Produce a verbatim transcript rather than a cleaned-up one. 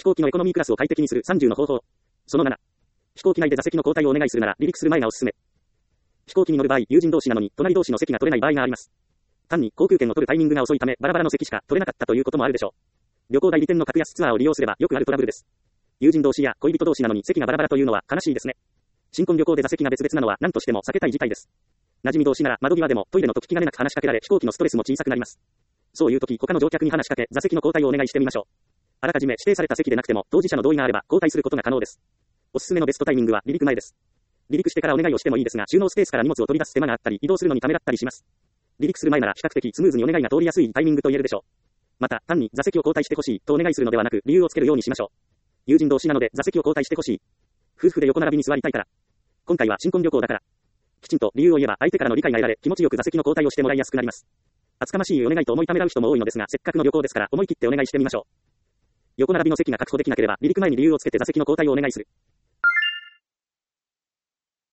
行機のエコノミークラスを快適にするさんじゅうの方法。そのなな。飛行機内で座席の交代をお願いするなら離陸する前がおすすめ。飛行機に乗る場合、友人同士なのに隣同士の席が取れない場合があります。単に航空券を取るタイミングが遅いためバラバラの席しか取れなかったということもあるでしょう。旅行代理店の格安ツアーを利用すればよくあるトラブルです。友人同士や恋人同士なのに席がバラバラというのは悲しいですね。新婚旅行で座席が別々なのは何としても避けたい事態です。馴染み同士なら窓際でもトイレの時気兼ねなく話しかけられ飛行機のストレスも小さくなります。そういう時他の乗客に話しかけ座席の交代をお願いしてみましょう。あらかじめ指定された席でなくても当事者の同意があれば交代することが可能です。おすすめのベストタイミングは離陸前です。離陸してからお願いをしてもいいですが収納スペースから荷物を取り出す手間があったり移動するのにためらったりします。離陸する前なら比較的スムーズにお願いが通りやすいタイミングと言えるでしょう。また単に座席を交代してほしいとお願いするのではなく理由をつけるようにしましょう。友人同士なので座席を交代してほしい。夫婦で横並びに座りたいから。今回は新婚旅行だから。きちんと理由を言えば相手からの理解が得られ気持ちよく座席の交代をしてもらいやすくなります。厚かましいお願いと思いためらう人も多いのですがせっかくの旅行ですから思い切ってお願いしてみましょう。横並びの席が確保できなければ離陸前に理由をつけて座席の交代をお願いする。